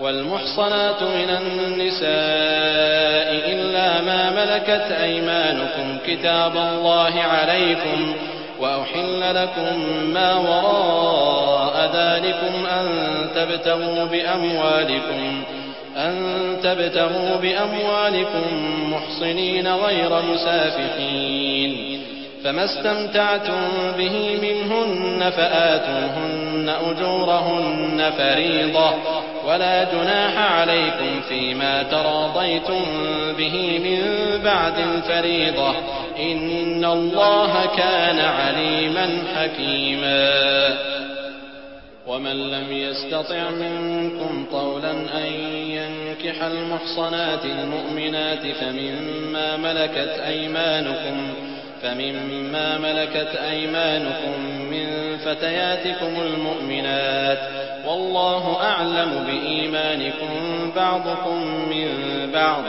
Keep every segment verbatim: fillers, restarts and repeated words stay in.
والمحصنات من النساء إلا ما ملكت أيمانكم كتاب الله عليكم، وأحل لكم ما وراء ذلكم أن تبتغوا بأموالكم أن تبتغوا بأموالكم محصنين غير مسافحين، فما استمتعتم به منهن فآتوهن أجورهن فريضة، ولا جناح عليكم فيما تراضيتم به من بعد الفريضة، إن الله كان عليما حكيما. ومن لم يستطع منكم طولا أن ينكح المحصنات المؤمنات فمما ملكت أيمانكم فمما ملكت أيمانكم من فتياتكم المؤمنات، والله أعلم بإيمانكم بعضكم من بعض،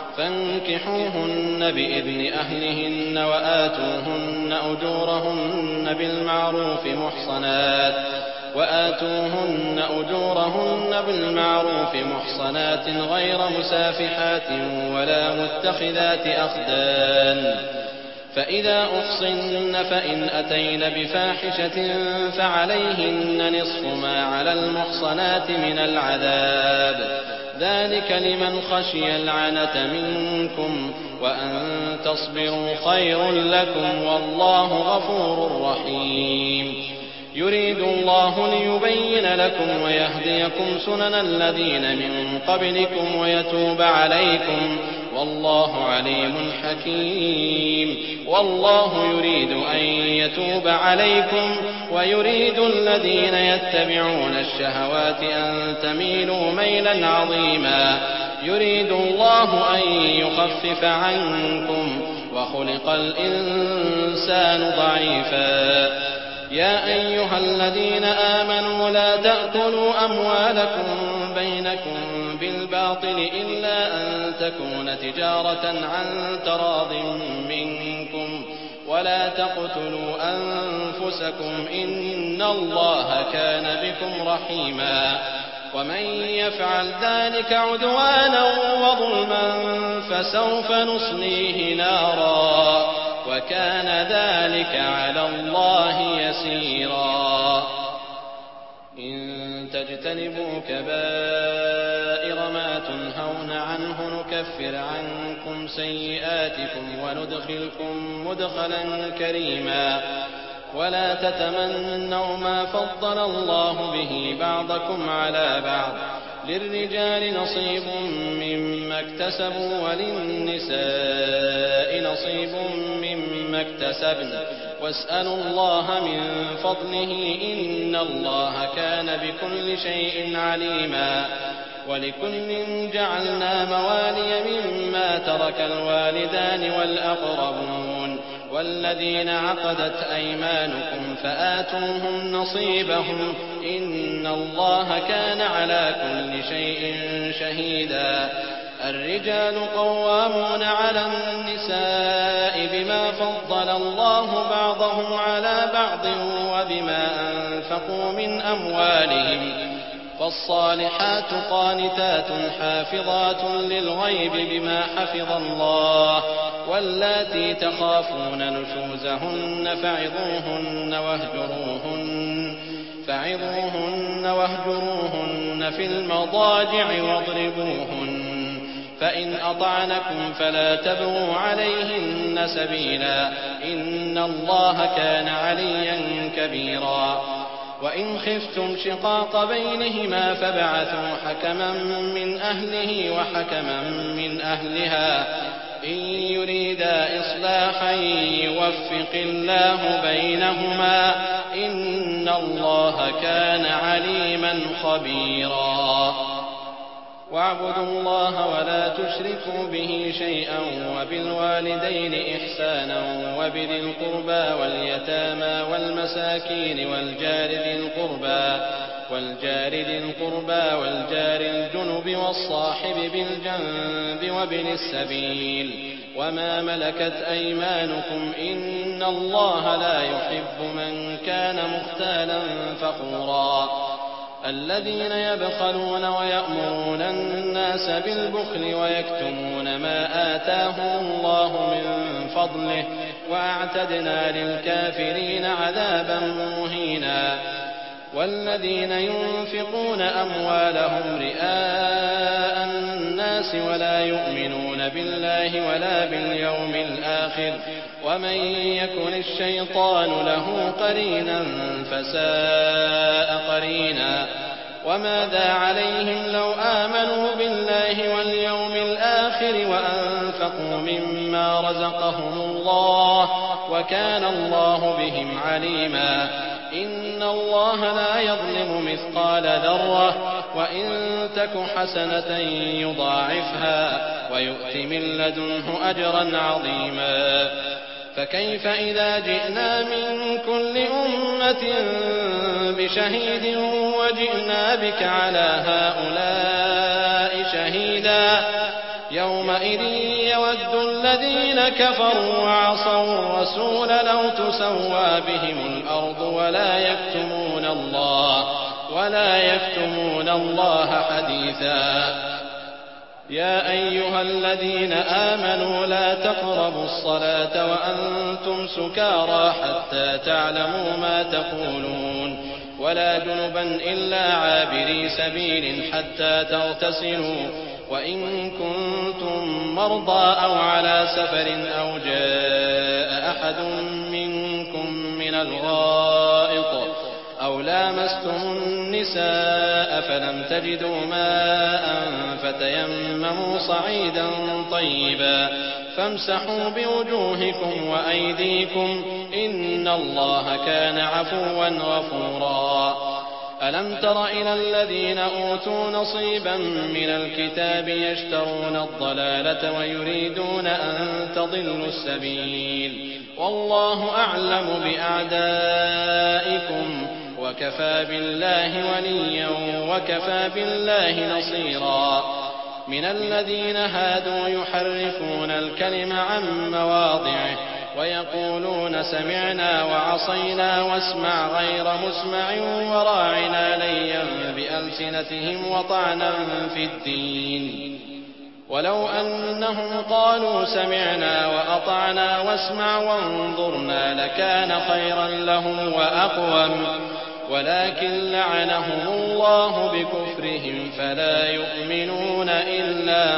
فانكحوهن بإذن أهلهن وآتوهن أجورهن بالمعروف محصنات وآتوهن أجورهن بالمعروف محصنات غير مسافحات ولا متخذات أخدان، فإذا أحصن فإن أتين بفاحشة فعليهن نصف ما على المحصنات من العذاب، ذلك لمن خشي العنة منكم، وأن تصبروا خير لكم، والله غفور رحيم. يريد الله ليبين لكم ويهديكم سنن الذين من قبلكم ويتوب عليكم، والله عليم حكيم. والله يريد أن يتوب عليكم ويريد الذين يتبعون الشهوات أن تميلوا ميلا عظيما. يريد الله أن يخفف عنكم وخلق الإنسان ضعيفا. يا أيها الذين آمنوا لا تأكلوا أموالكم بينكم بالباطل إلا أن تكون تجارة عن تراض منكم، ولا تقتلوا أنفسكم إن الله كان بكم رحيما. ومن يفعل ذلك عدوانا وظلما فسوف نصليه نارا، وكان ذلك على الله يسيرا. إن تجتنبوا كبائر ما تنهون عنه نكفر عنكم سيئاتكم وندخلكم مدخلا كريما. ولا تتمنوا ما فضل الله به بعضكم على بعض، للرجال نصيب مما اكتسبوا وللنساء نصيب مما اكتسبن، واسألوا الله من فضله إن الله كان بكل شيء عليما. ولكل جعلنا موالي مما ترك الوالدان والأقربون والذين عقدت أيمانكم فآتوهم نصيبهم إن الله كان على كل شيء شهيدا. الرجال قوامون على النساء بما فضل الله بعضهم على بعض وبما أنفقوا من أموالهم، فالصالحات قانتات حافظات للغيب بما حفظ الله، واللاتي تخافون نشوزهن فعظوهن واهجروهن فعظوهن واهجروهن في المضاجع واضربوهن، فإن أطعنكم فلا تبغوا عليهن سبيلا إن الله كان عليا كبيرا. وإن خفتم شقاق بينهما فابعثوا حكما من أهله وحكما من أهلها إن يريدا إصلاحا يوفق الله بينهما إن الله كان عليما خبيرا. واعبدوا الله ولا تشركوا به شيئا وبالوالدين إحسانا وبذي القربى واليتامى والمساكين والجار ذي القربى والجار ذي القربى والجار الجنب والصاحب بالجنب وابن السبيل وما ملكت أيمانكم إن الله لا يحب من كان مختالا فخورا. الذين يبخلون ويأمرون النَّاسَ بِالْبُخْلِ وَيَكْتُمُونَ مَا آتَاهُمُ اللَّهُ مِن فَضْلِهِ وَأَعْتَدْنَا لِلْكَافِرِينَ عَذَابًا مُّهِينًا والذين ينفقون أموالهم رئاء الناس ولا يؤمنون بالله ولا باليوم الآخر ومن يكن الشيطان له قرينا فساء قرينا وماذا عليهم لو آمنوا بالله واليوم الآخر وأنفقوا مما رزقهم الله وكان الله بهم عليما إن الله لا يظلم مثقال ذرة وإن تك حسنة يضاعفها ويؤت من لدنه أجرا عظيما فكيف إذا جئنا من كل أمة بشهيد وجئنا بك على هؤلاء شهيدا يومئذ يود الذين كفروا وعصوا الرسول لو تسوى بهم الأرض ولا يكتمون الله ولا يكتمون الله حديثا يا أيها الذين آمنوا لا تقربوا الصلاة وأنتم سكارى حتى تعلموا ما تقولون ولا جنبا إلا عابري سبيل حتى تغتسلوا وإن كنتم مرضى أو على سفر أو جاء أحد منكم من الغائط أو لامستم النساء فلم تجدوا ماء فتيمموا صعيدا طيبا فامسحوا بوجوهكم وأيديكم إن الله كان عفوا غفورا ألم تر إلى الذين أوتوا نصيبا من الكتاب يشترون الضلالة ويريدون أن تضلوا السبيل والله أعلم بأعدائكم وكفى بالله وليا وكفى بالله نصيرا من الذين هادوا يحرفون الكلم عن مواضعه ويقولون سمعنا وعصينا واسمع غير مسمع وراعنا ليا بألسنتهم وطعنا في الدين ولو أنهم قالوا سمعنا وأطعنا واسمع وانظرنا لكان خيرا لهم وأقوم ولكن لعنهم الله بكفرهم فلا يؤمنون إلا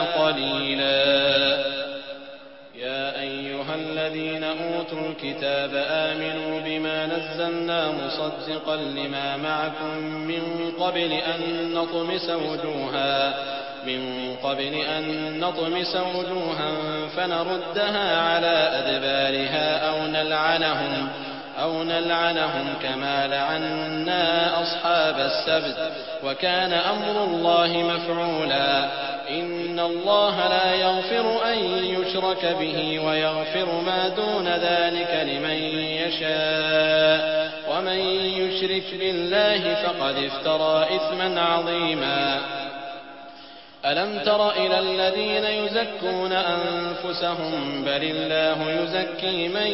قليلا يا أيها الذين أوتوا الكتاب آمنوا بما نزلنا مصدقا لما معكم من قبل أن نطمس وجوها من قبل أن نطمس وجوها فنردها على أدبارها أو نلعنهم أو نلعنهم كما لعنا أصحاب السبت وكان أمر الله مفعولا إن الله لا يغفر أن يشرك به ويغفر ما دون ذلك لمن يشاء ومن يشرك بالله فقد افترى إثما عظيما ألم تر إلى الذين يزكون أنفسهم بل الله يزكي من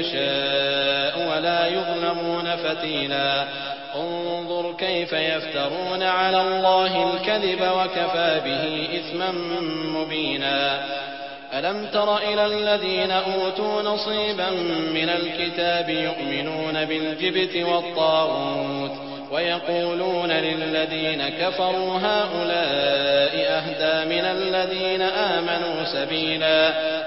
يشاء ولا يظلمون فتيلا انظر كيف يفترون على الله الكذب وكفى به إثما مبينا ألم تر إلى الذين أوتوا نصيبا من الكتاب يؤمنون بالجبت والطاغوت ويقولون للذين كفروا هؤلاء أهدى من الذين آمنوا سبيلا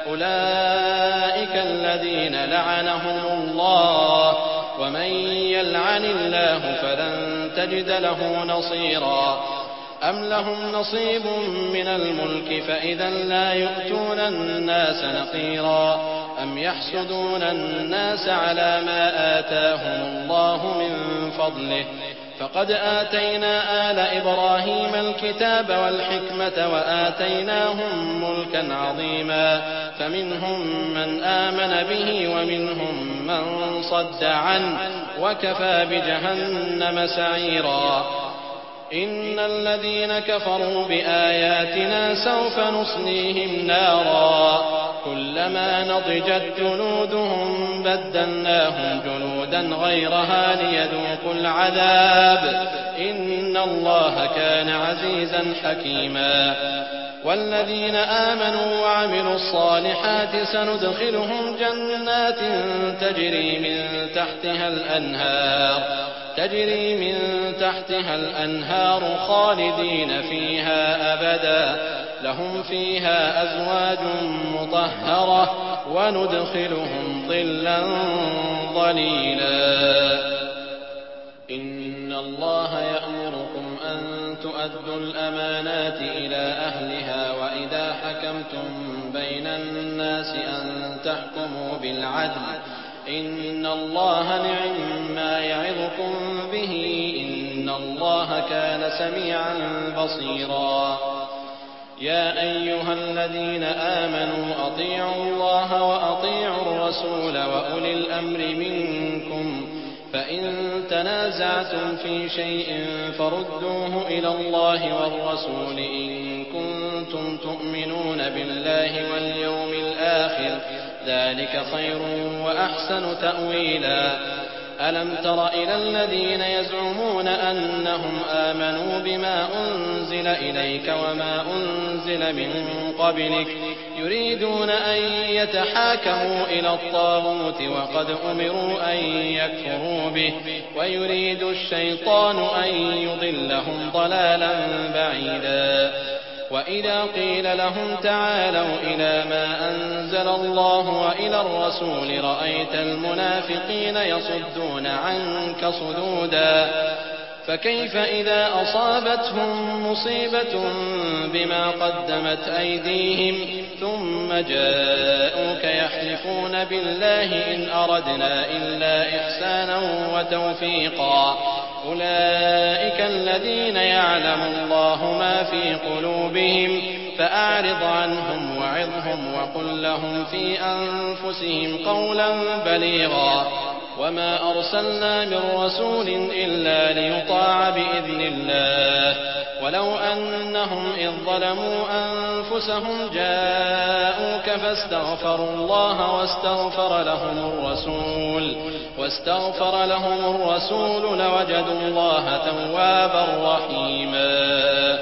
أولئك الذين لعنهم الله ومن يلعن الله فلن تجد له نصيرا أم لهم نصيب من الملك فإذا لا يؤتون الناس نقيرا أم يحسدون الناس على ما آتاهم الله من فضله فقد آتينا آل إبراهيم الكتاب والحكمة وآتيناهم ملكا عظيما فمنهم من آمن به ومنهم من صد عنه وكفى بجهنم سعيرا إن الذين كفروا بآياتنا سوف نصليهم نارا كلما نضجت جلودهم بدلناهم جلودا غيرها ليذوقوا العذاب إن الله كان عزيزا حكيما والذين آمنوا وعملوا الصالحات سندخلهم جنات تجري من تحتها الأنهار تجري من تحتها الأنهار خالدين فيها أبدا لهم فيها أزواج مطهرة وندخلهم ظلا ظليلا. إن الله يأمركم أن تؤدوا الأمانات إلى أهلها وإذا حكمتم بين الناس أن تحكموا بالعدل إن الله نعم ما يعظكم به إن الله كان سميعا بصيرا. يا أيها الذين آمنوا أطيعوا الله وأطيعوا الرسول وأولي الأمر منكم فإن تنازعتم في شيء فردوه إلى الله والرسول إن كنتم تؤمنون بالله واليوم الآخر ذلك خير وأحسن تأويلا. ألم تر إلى الذين يزعمون أنهم آمنوا بما أنزل إليك وما أنزل من قبلك يريدون أن يتحاكموا إلى الطاغوت وقد أمروا أن يكفروا به ويريد الشيطان أن يضلهم ضلالا بعيدا. وإذا قيل لهم تعالوا إلى ما أنزل الله وإلى الرسول رأيت المنافقين يصدون عنك صدودا. فكيف إذا أصابتهم مصيبة بما قدمت أيديهم ثم جاءوك يحلفون بالله إن أردنا إلا إحسانا وتوفيقا أولئك الذين يعلم الله ما في قلوبهم فأعرض عنهم وعظهم وقل لهم في أنفسهم قولا بليغا. وما أرسلنا من رسول إلا ليطاع بإذن الله ولو أنهم إذ ظلموا أنفسهم جاءوك فاستغفروا الله واستغفر لهم الرسول واستغفر لهم الرسول لوجدوا الله توابا رحيما.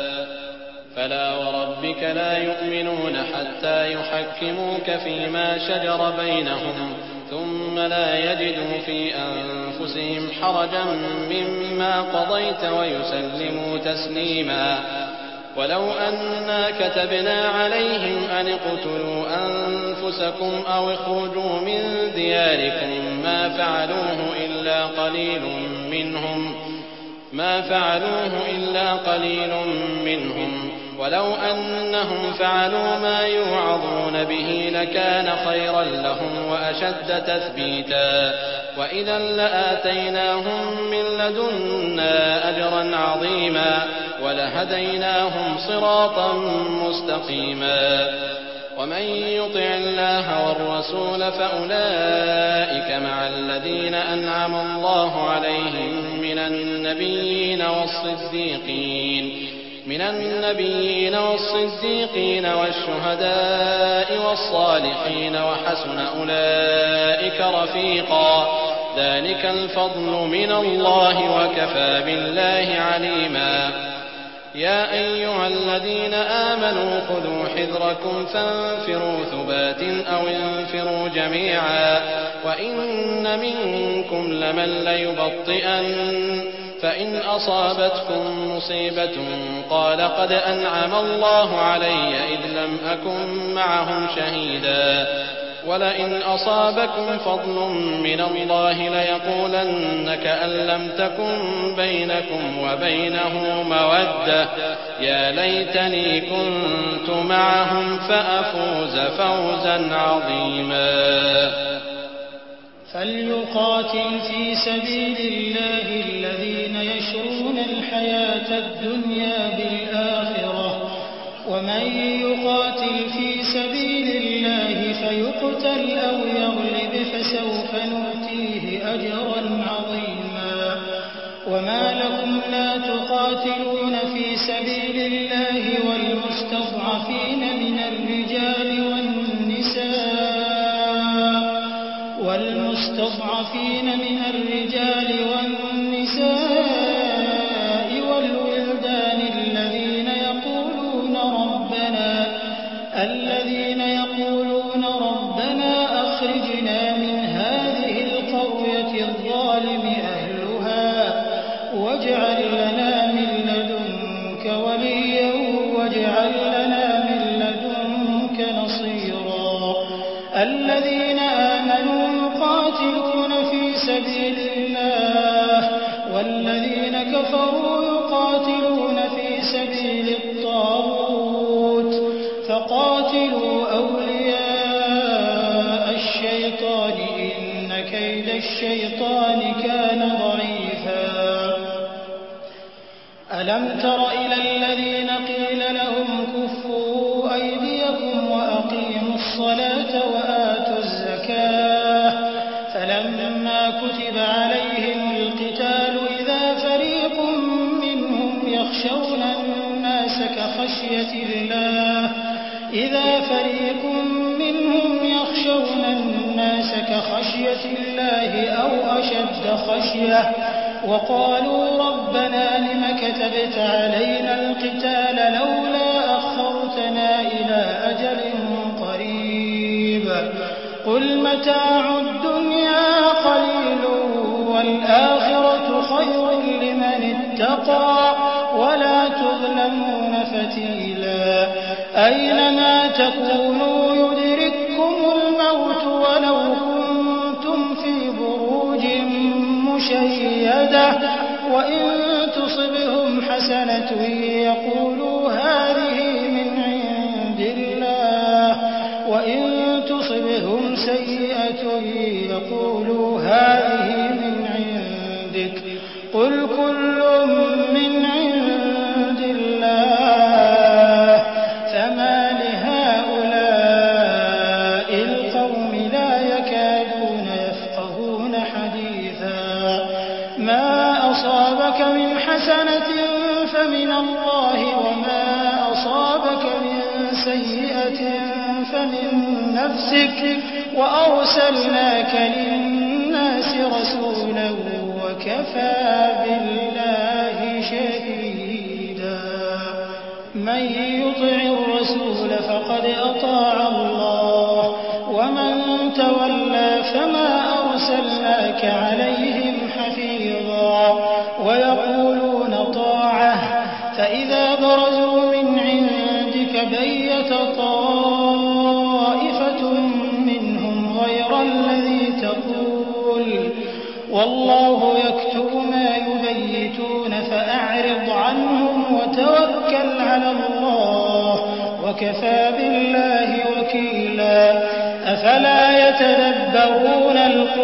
فلا وربك لا يؤمنون حتى يحكموك فيما شجر بينهم ثم لا يجدوا في أنفسهم حرجا مما قضيت ويسلموا تسليما. ولو أنا كتبنا عليهم أن اقتلوا أنفسكم أو اخرجوا من دياركم ما فعلوه إلا قليل منهم ما فعلوه إلا قليل منهم ولو أنهم فعلوا ما يوعظون به لكان خيرا لهم وأشد تثبيتا وإذا لآتيناهم من لدنا أجرا عظيما ولهديناهم صراطا مستقيما. ومن يطع الله والرسول فأولئك مع الذين أنعم الله عليهم من النبيين والصديقين من النبيين والصديقين والشهداء والصالحين وحسن أولئك رفيقا. ذلك الفضل من الله وكفى بالله عليما. يا أيها الذين آمنوا خذوا حذركم فانفروا ثبات أو انفروا جميعا وإن منكم لمن ليبطئن فإن أصابتكم مصيبة قال قد أنعم الله علي إذ لم أكن معهم شهيدا ولئن أصابكم فضل من الله ليقولن كأن لم تكن بينكم وبينه مودة يا ليتني كنت معهم فأفوز فوزا عظيما. فليقاتل في سبيل الله الذين يشرون الحياة الدنيا بالآخرة ومن يقاتل في سبيل الله فيقتل أو يغلب فسوف نؤتيه أجرا عظيما. وما لكم لا تقاتلون في سبيل الله والمستضعفين من الرجال والنساء والمستضعفين من الرجال والنساء والولدان الذين يقولون ربنا الذين يقولون ربنا أخرجنا من هذه القرية الظالم أهلها واجعل لنا من لدنك وليا واجعل لنا من لدنك نصيرا الذين آمنوا يقاتلون في سبيل الله والذين كفروا يقاتلون في سبيل الطاغوت فقاتلوا أولياء الشيطان إن كيد الشيطان كان ضعيفا ألم تر إلى الذين قيل لهم كفوا أيديكم وأقيموا الصلاة وآتوا الزكاة فلما كتب عليهم القتال إذا فريق منهم يخشون الناس كخشية الله إذا فريق منهم يخشون الناس كخشية الله أو أشد خشية وقالوا ربنا لم كتبت علينا القتال لولا أخرتنا إلى أجل قريب قل متاع الدنيا قليل والآخرة خير لمن اتقى ولا تظلمون فتيلا أينما تكونوا يدرككم الموت ولو كنتم في بروج مشيدة وإن تصبهم حسنة يقولوا هذه من عند الله وإن تصبهم سيئة يقولوا هذه من عندك قل كل من عند الله فما لهؤلاء القوم لا يكادون يفقهون حديثا ما أصابك من حسنة فمن الله وما أصابك من سيئة فمن نفسك وأرسلناك للناس رسولا وكفى بالله شهيدا من يطع الرسول فقد أطاع الله ومن تولى فما أرسلناك عليهم حفيظا ويقولون طاعة فإذا برزوا من عندك بيت طائفة منهم غير الذي تقول والله يكتب ما يبيتون فأعرض عنهم وتوكل على الله وكفى بالله وكيلا أفلا يتدبرون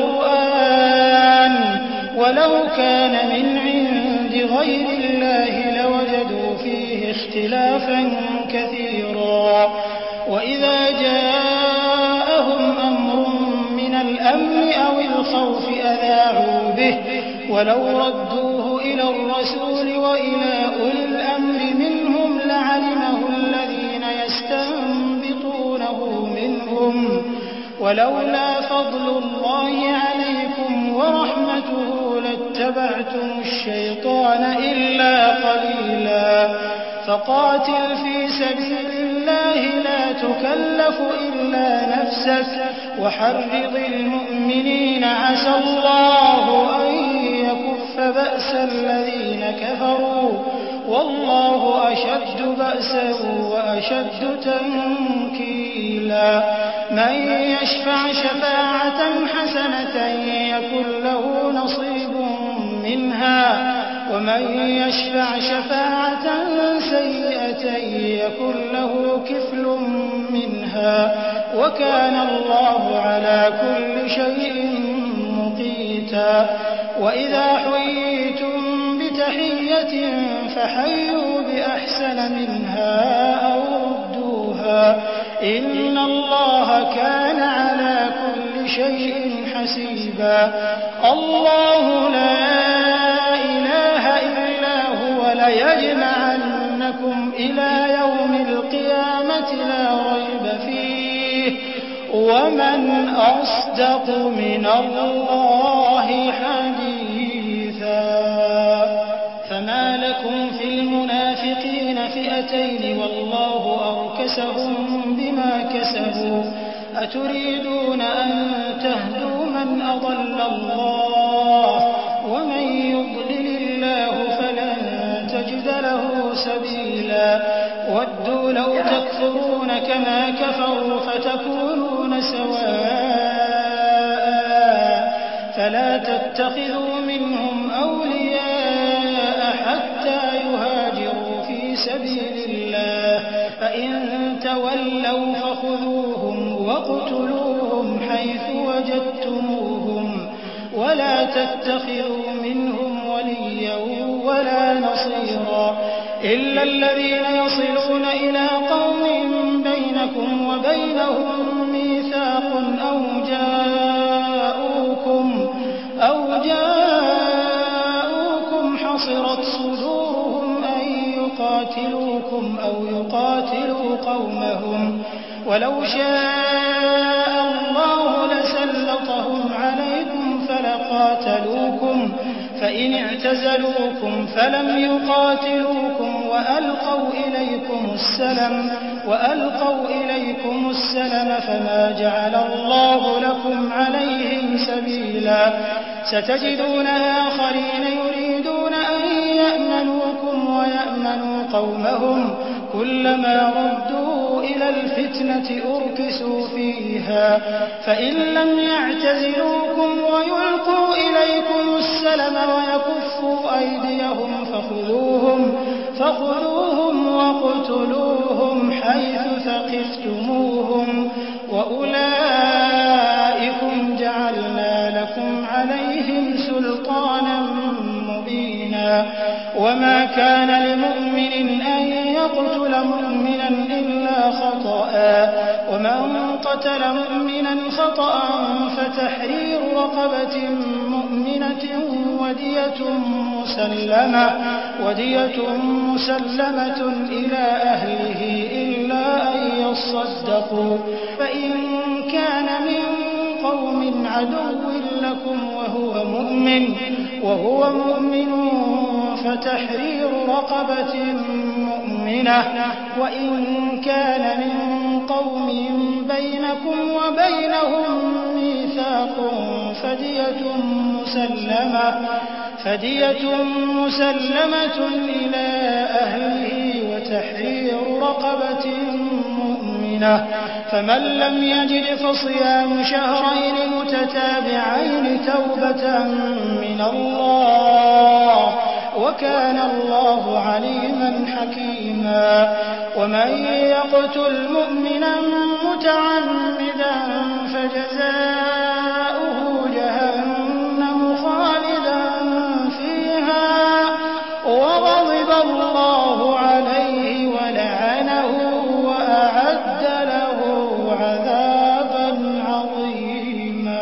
القرآن ولو كان من عند غير الله لوجدوا فيه اختلافا كثيرا وإذا جاءهم أمر من الأمن أو الخوف أذاعوا به ولو ردوه إلى الرسول وإلى أولي الأمر منهم لعلمه الذين يستنبطونه منهم ولولا فضل الله عليكم ورحمته لاتبعتم الشيطان إلا قليلا فقاتل في سبيل الله لا تكلف إلا نفسك وحرض المؤمنين عسى الله أن يكف بأس الذين كفروا والله أشد بأسا وأشد تنكيلا من يشفع شفاعة حسنة يكن له نصيب منها ومن يشفع شفاعة سيئة يكن له كفل منها وكان الله على كل شيء مقيتا وإذا حييتم بتحية فحيوا بأحسن منها أو ردوها إن الله كان على كل شيء حسيبا الله لا إله إلا هو ليجمعنكم إلى يوم القيامة لا ريب فيه ومن أصدق من الله حديثا فما لكم في المنافقين فئتين والله أركسهم بما أتريدون أن تهدوا من أضل الله ومن يضلل الله فلن تجد له سبيلا ودوا لو تكفرون كما كفروا فتكونون سواء فلا تتخذوا منهم أولياء حتى يهاجروا في سبيل الله فإن تولوا فخذوهم واقتلوهم حيث وجدتموهم ولا تتخذوا منهم وليا ولا نصيرا إلا الذين يصلون إلى قوم بينكم وبينهم ميثاق أو جاءوكم أو جاءوكم حصرت صدورهم أن يقاتلوكم أو يقاتلوا قومهم ولو شاء الله لسلطهم عليكم فلقاتلوكم فإن اعتزلوكم فلم يقاتلوكم وألقوا إليكم السلم وألقوا إليكم السلم فما جعل الله لكم عليهم سبيلا ستجدون آخرين يريدون أن يأمنوكم ويأمنوا قومهم كلما ردوا إلى الفتنة أركسوا فيها فإن لم يعتزلوكم ويلقوا إليكم السلم ويكفوا أيديهم فخذوهم فخذوهم واقتلوهم حيث ثقفتموهم وأولئكم جعلنا لكم عليهم سلطانا مبينا وما كان لمؤمن أن يقتل مؤمنا إلا خطأ ومن قتل مؤمنا خطأ فتحرير رقبة مؤمنة ودية مسلمة ودية مسلمة إلى أهله إلا أن يصدقوا فإن كان من قوم عدو لكم وهو مؤمن وهو مؤمن فتحرير رقبة مؤمنة وإن كان من قوم بينكم وبينهم ميثاق فدية مسلمة فدية مسلمة إلى أهله وتحرير رقبة مؤمنة فمن لم يجد فصيام شهرين متتابعين توبة من الله وكان الله عليما حكيما ومن يقتل مؤمنا متعمدا فجزاؤه جهنم خالدا فيها وغضب الله عليه ولعنه وأعد له عذابا عظيما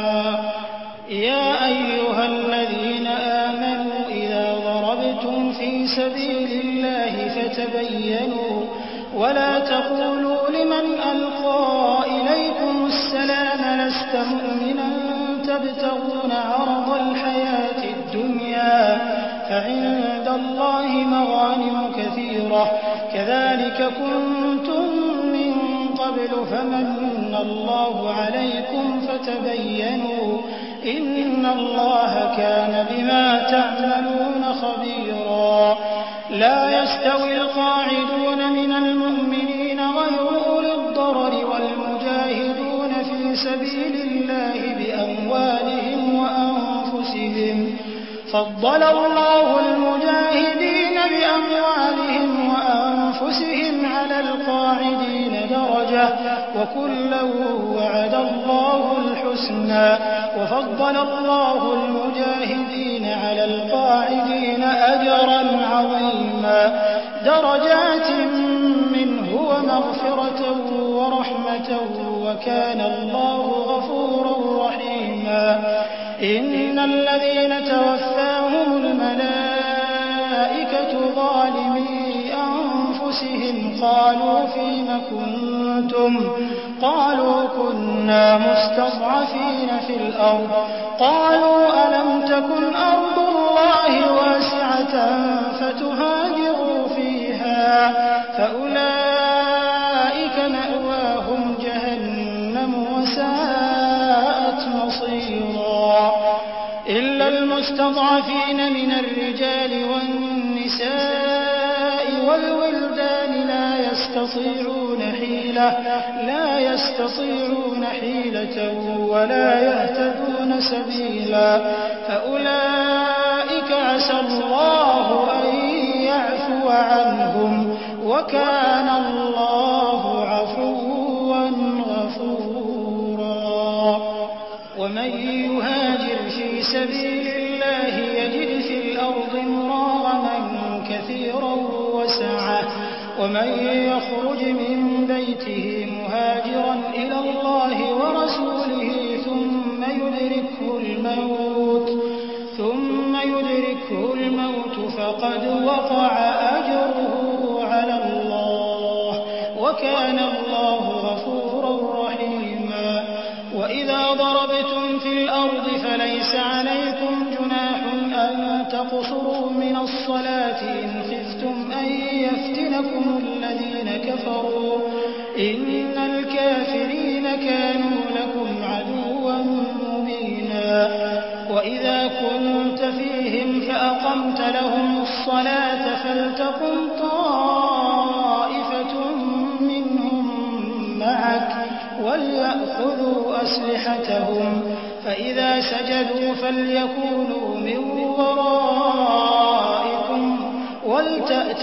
يا أيها الذين آمنوا إذا ضربتم في سبيل الله فتبينوا ولا تقولوا لمن ألقى إليكم السلام لست مؤمنا تبتغون عرض الحياة الدنيا فعند الله مغانم كثيرة كذلك كنتم من قبل فمن الله عليكم فتبينوا إن الله كان بما تعملون خبيرا لا يستوي القاعدون من المؤمنين غير أولي الضرر والمجاهدون في سبيل الله بأموالهم وأنفسهم فضل الله المجاهدين بأموالهم وأنفسهم على القاعدين درجة وكلا وعد الله الحسنى وفضل الله المجاهدين على القاعدين أجرا عظيما درجات منه ومغفرة ورحمة وكان الله غفورا رحيما إن الذين توفاهم الملائكة ظالمي أنفسهم قالوا فيم كنتم قالوا كنا مستضعفين في الأرض قالوا ألم تكن أرض الله واسعة فتهاجروا فيها فأولئك مأواهم جهنم وساءت مصيرا إلا المستضعفين من الرجال والنساء والولدان لا يستطيعون حيلة لا يستطيعون حيلة ولا يهتدون سبيلا فأولئك عسى الله أن يعفو عنهم وكان الله عفوا غفورا ومن يهاجر في سبيل الله يجد في الأرض مراغما كثيرا وسعة ومن يخرج من بيته مهاجرا إلى الله ورسوله ثم يدركه الموت ثم يدركه الموت فقد وقع أجره على الله وكان الله غفورا رحيما وإذا ضربتم في الأرض فليس عليكم جناح أن تقصروا من الصلاة إن خفتم أن يفتنكم الذين كفروا إن الكافرين كانوا لكم عدوا مبينا وإذا كنت فيهم فأقمت لهم الصلاة فلتقم طائفة منهم معك وليأخذوا أسلحتهم فإذا سجدوا فليكونوا من ورائكم ولتأت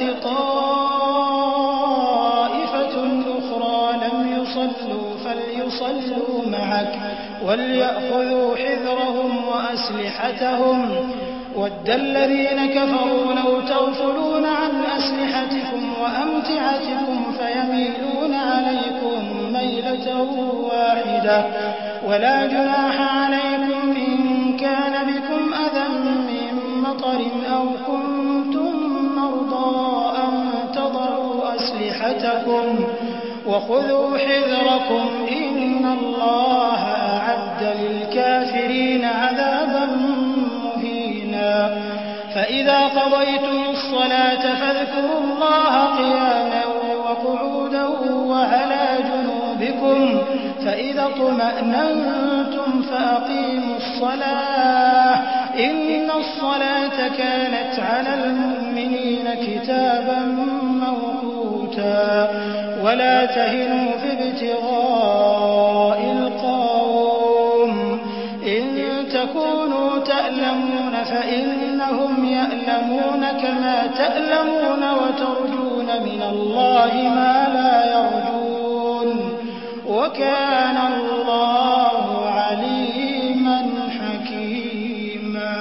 طائفة أخرى لم يصلوا فليصلوا معك وليأخذوا حذرهم وأسلحتهم وَدَّ الَّذِينَ كَفَرُوا لَوْ تَغْفُلُونَ عَنْ أَسْلِحَتِكُمْ وَأَمْتِعَتِكُمْ فَيَمِيلُونَ عَلَيْكُمْ مَيْلَةً وَاحِدَةً وَلَا جُنَاحَ عَلَيْكُمْ إِن كَانَ بِكُمْ أَذًى مِّن مَّطَرٍ أَوْ كُنتُم مَّرْضَىٰ أَن تَضَعُوا أَسْلِحَتَكُمْ وَخُذُوا حِذْرَكُمْ إِنَّ اللَّهَ أَعَدَّ لِلْكَافِرِينَ عَذَابًا مهينا فإذا قضيتم الصلاة فاذكروا الله قياما وقعودا وعلى جنوبكم فإذا اطمأننتم فأقيموا الصلاة إن الصلاة كانت على المؤمنين كتابا موقوتا ولا تهنوا في ابتغاء القوم إن تكونوا تألمون فإنهم يألمون كما تألمون وترجون من الله ما لا يرجون وكان الله عليما حكيما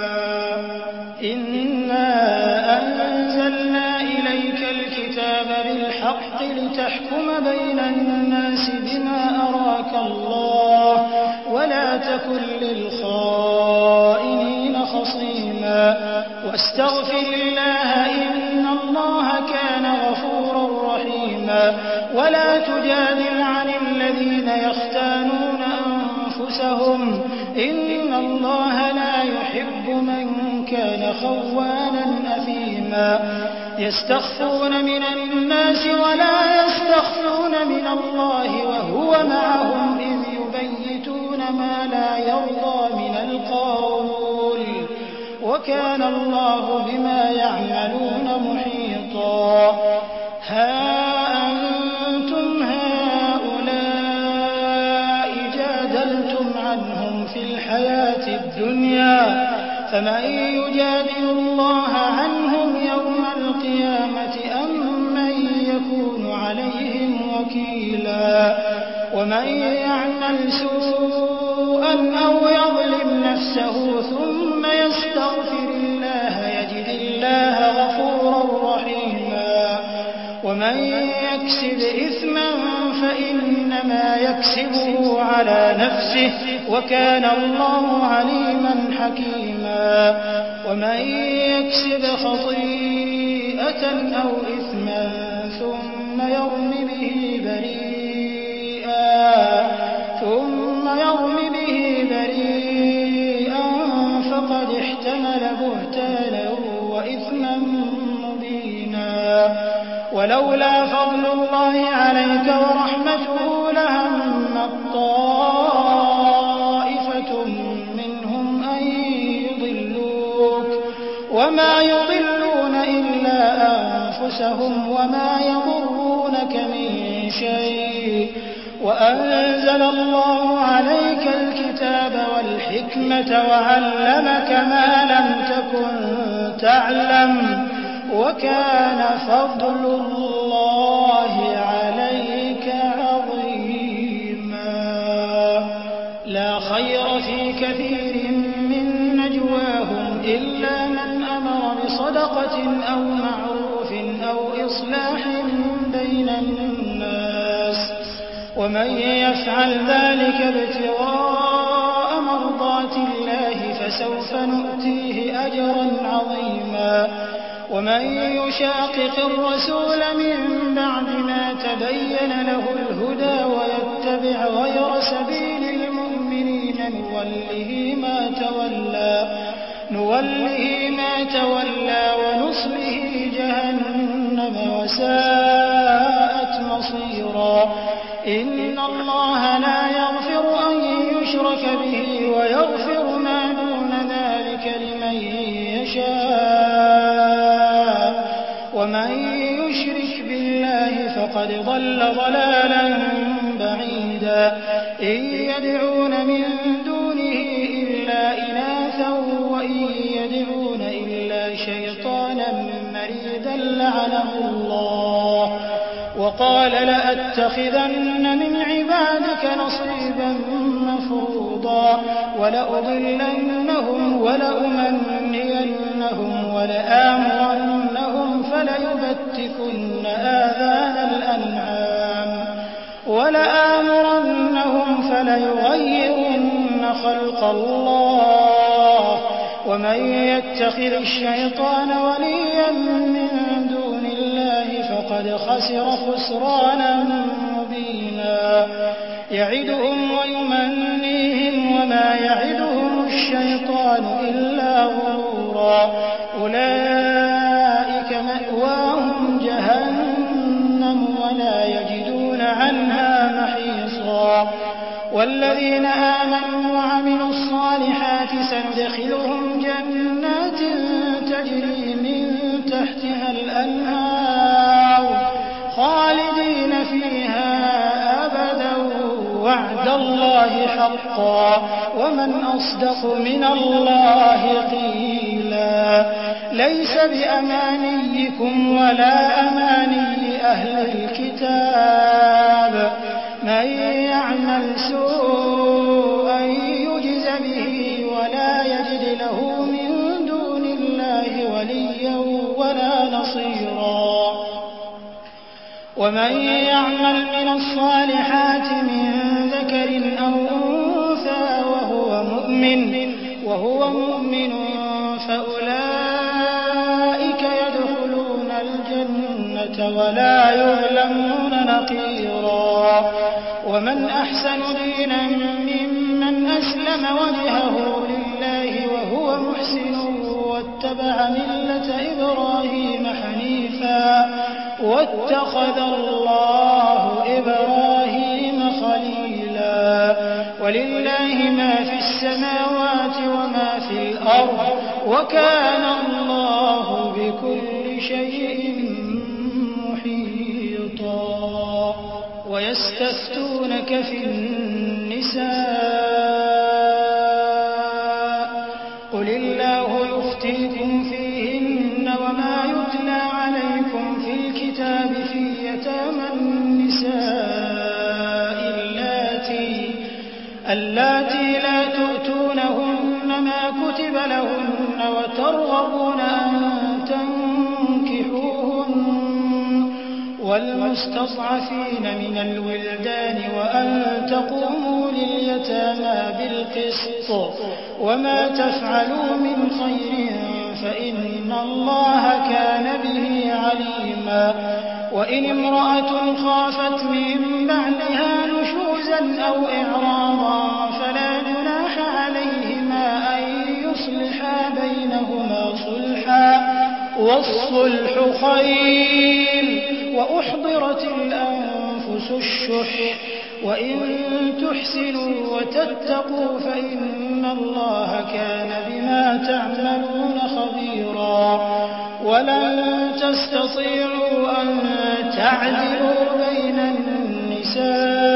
إنا أنزلنا إليك الكتاب بالحق لتحكم بين الناس بما أراك الله ولا تكن للخائنين خصيما واستغفر الله إن الله كان غفورا رحيما ولا تجادل عن الذين يختانون أنفسهم إن الله لا يحب من كان خوانا أثيما يستخفون من الناس ولا يستخفون من الله وهو معهم إذ يبيتون ما لا يرضى من القول وكان الله بما يعملون محيطا ها أنتم هؤلاء جادلتم عنهم في الحياة الدنيا فمن يجادل الله عنهم يوم القيامة أم من يكون عليهم وكيلا ومن يعمل سوءا أو يظلم نفسه ثم يستغفر الله يجد الله غفورا رحيما ومن يكسب إثما فإنما يكسبه على نفسه وكان الله عليما حكيما ومن يكسب خطيئة أو إثما ثم يرم به بريئا ثم يرم به بريئا فقد احتمل بهتانا وإثما مبينا ولولا فضل الله عليك ورحمته لهم الطائف أنفسهم وما يضرونك من شيء وأنزل الله عليك الكتاب والحكمة وعلمك ما لم تكن تعلم وكان فضل الله عليك عظيما. لا خير في كثير من نجواهم إلا من أمر بصدقة أو معروف أو إصلاح بين الناس ومن يفعل ذلك ابتغاء مرضات الله فسوف نؤتيه أجرا عظيما. ومن يشاقق الرسول من بعد ما تبين له الهدى ويتبع غير سبيل المؤمنين نوله ما تولى نوله ما تولى ونصله جهنم وساءت مصيرا. إن الله لا يغفر أن يشرك به ويغفر ما دون ذلك لمن يشاء ومن يشرك بالله فقد ضل ضلالا بعيدا. إن يدعون من دونه إلا إناثا وإن يدعون إلا شيطانا مريدا لعنه الله وقال لأتخذن من عبادك نصيبا مفروضا ولأضلنهم ولأمنينهم ولآمرنهم فليبتكن آذان الأنعام ولآمرنهم فليغيرن خلق الله ومن يتخذ الشيطان وليا من دون الله فقد خسر خسرانا مبينا. يعدهم ويمنيهم وما يعدهم الشيطان إلا غرورا. أولئك مأواهم جهنم ولا يجدون عنها محيصا. والذين آمنوا وعملوا الصالحات سندخلهم جنات تجري من تحتها الأنهار خالدين فيها أبدا وعد الله حقا ومن أصدق من الله قيلا. ليس بأمانيكم ولا أماني أهل الكتاب من يعمل سوءا يجز به ولا يجد له من دون الله وليا ولا نصيرا. ومن يعمل من الصالحات من ذكر أو أنثى وهو مؤمن وهو مؤمن فأولئك يدخلون الجنة ولا يظلمون نقيرا. ومن أحسن دينا ممن أسلم وجهه لله وهو محسن واتبع ملة إبراهيم حنيفا واتخذ الله إبراهيم خليلا. ولله ما في السماوات وما في الأرض وكان الله بكل شيء محيطا. ويستفتونك في النساء قل الله يفتيكم فيهن وما يتلى عليكم في الكتاب في يتامى النساء اللاتي اللاتي لا تؤتونهن ما كتب لهن وترغبون أن تنكحوهن والمستضعفين من الولدان وأن تقوموا لليتامى بالقسط وما تفعلوا من خير فإن الله كان به عليما. وإن امرأة خافت من بعدها نشوزا أو إعراضا فلا جناح عليهما أن يصلحا بينهما صلحا والصلح خير وأحضرت الأنفس الشح وإن تحسنوا وتتقوا فإن الله كان بما تعملون خبيرا. ولن تستطيعوا أن تعدلوا بين النساء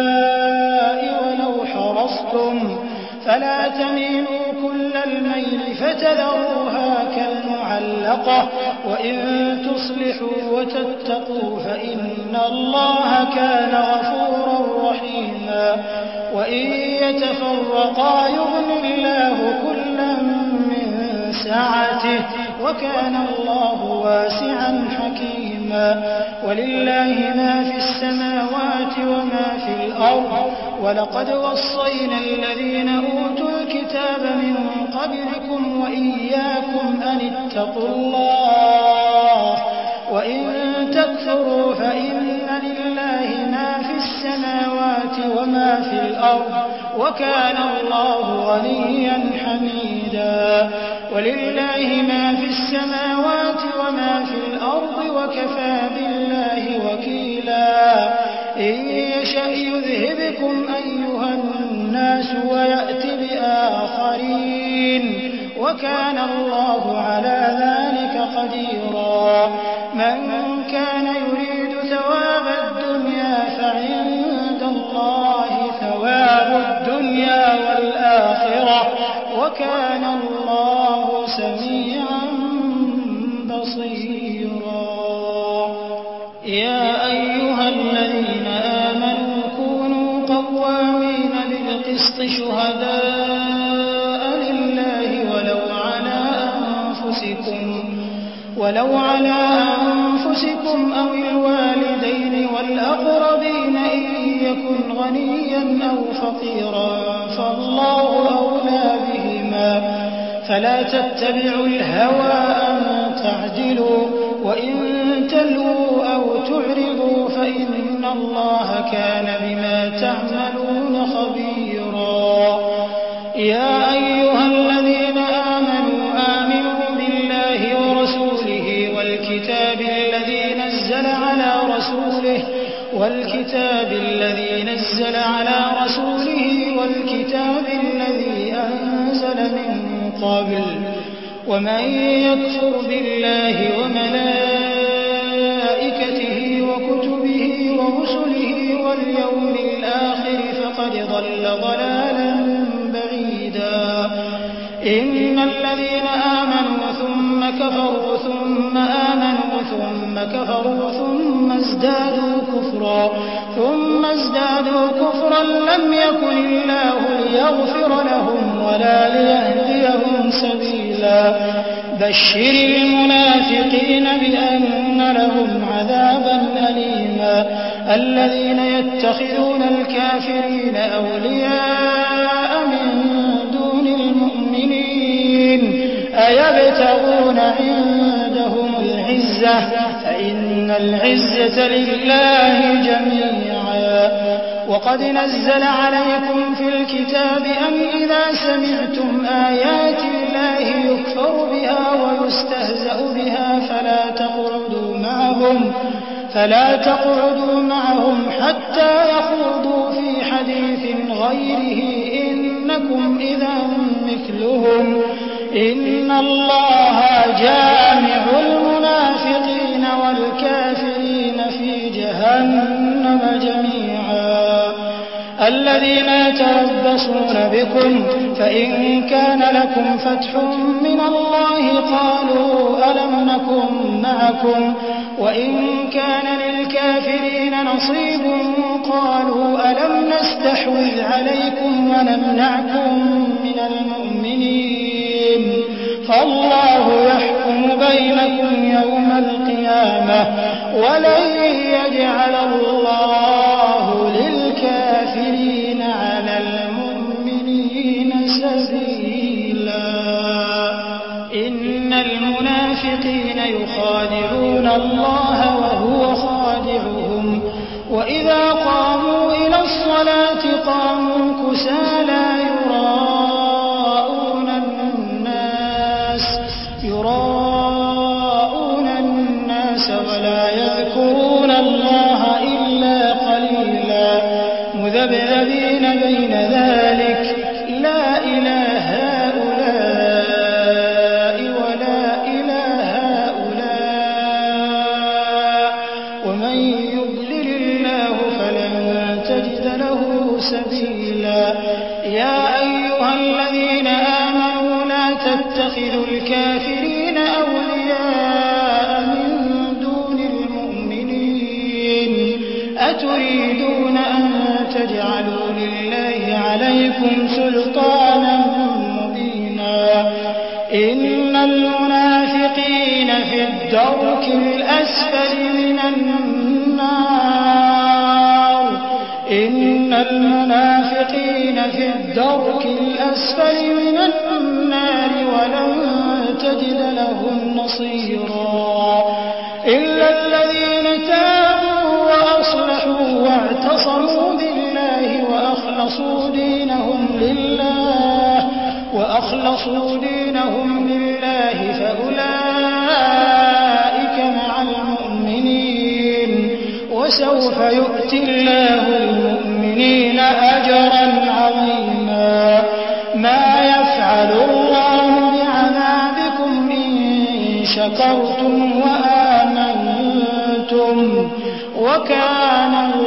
ولو حرصتم فلا تميلوا كل الميل فتذروها كالمعلقة وإن تصلحوا وتتقوا فإن الله كان غفورا رحيما وإن يتفرقا يغن الله كلا من سعته وكان الله واسعا حكيما ولله ما في السماوات وما في الأرض ولقد وصينا الذين أوتوا الكتاب من قبلكم وإياكم أن اتقوا الله وإن تكفروا فإن لله ما في السماوات وما في الأرض وكان الله غنيا حميدا ولله ما في السماوات وما في الأرض وكفى بالله وكيلا إن يشأ يذهبكم أيها الناس ويأت بآخرين وكان الله على ذلك قديرا من كان يريد ثواب الدنيا فعند الله ثواب الدنيا والآخرة وكان الله سميعا بصيرا يا أيها الذين آمنوا كونوا قوامين بالقسط شهداء لله ولو على أنفسكم ولو على أنفسكم أو الوالدين والأقربين إن يكن غنيا أو فقيرا فالله أولى بهما فلا تتبعوا الهوى أن تعدلوا وإن تلووا أو تعرضوا فإن الله كان بما تعملون خبيرا يا أيها الذين آمنوا آمنوا بالله ورسوله والكتاب الذي نزل على رسوله والكتاب الذي نزل على رسوله والكتاب الذي أنزل من قبل ومن يكفر بالله وملائكته وكتبه ورسله واليوم الآخر فقد ضل ضلالا بعيدا إن الذين آمنوا ثم كفروا ثم آمنوا ثم كفروا ثم ازدادوا كفرا ثم ازدادوا كفرا لم يكن الله ليغفر لهم ولا ليهديهم سبيلا بشر المنافقين بأن لهم عذابا أليما الذين يتخذون الكافرين أولياء من دون المؤمنين أيبتغون عندهم العزة فإن العزة لله جميعا وقد نزل عليكم في الكتاب أن إذا سمعتم آيات الله يكفر بها ويستهزأ بها فلا تقعدوا معهم فلا تقعدوا معهم حتى يخوضوا في حديث غيره إنكم إذا مثلهم إن الله جامع المنافقين والكافرين في جهنم جميعا الذين يتربصون بكم فإن كان لكم فتح من الله قالوا ألم نكن معكم وإن كان للكافرين نصيب قالوا ألم نستحوذ عليكم ونمنعكم من المؤمنين فالله يحكم بينكم يوم القيامة ولن يجعل الله للكافرين على المؤمنين سبيلا إن المنافقين يخادعون الله وهو خادعهم وإذا قاموا إلى الصلاة قاموا كسالى يراءون الناس يراءون الناس ولا يذكرون الله إلا قليلا مذبذبين بين ذلك لا إله هؤلاء ولا إله هؤلاء له سبيلا يا أيها الذين آمنوا لا تتخذوا الكافرين أولياء من دون المؤمنين أتريدون أن تجعلوا لله عليكم سلطانا مبينا إن المنافقين في الدرك الأسفل من النار إن المنافقين في الدرك الأسفل من النار ولن تجد لهم نصيرا إلا الذين تابوا وأصلحوا واعتصموا بالله وأخلصوا دينهم لله وأخلصوا دينهم لله فأولئك مع المؤمنين وسوف يؤتي الله المؤمنين أجرا عظيما ما يفعل الله بعذابكم إن شكرتم وآمنتم وكان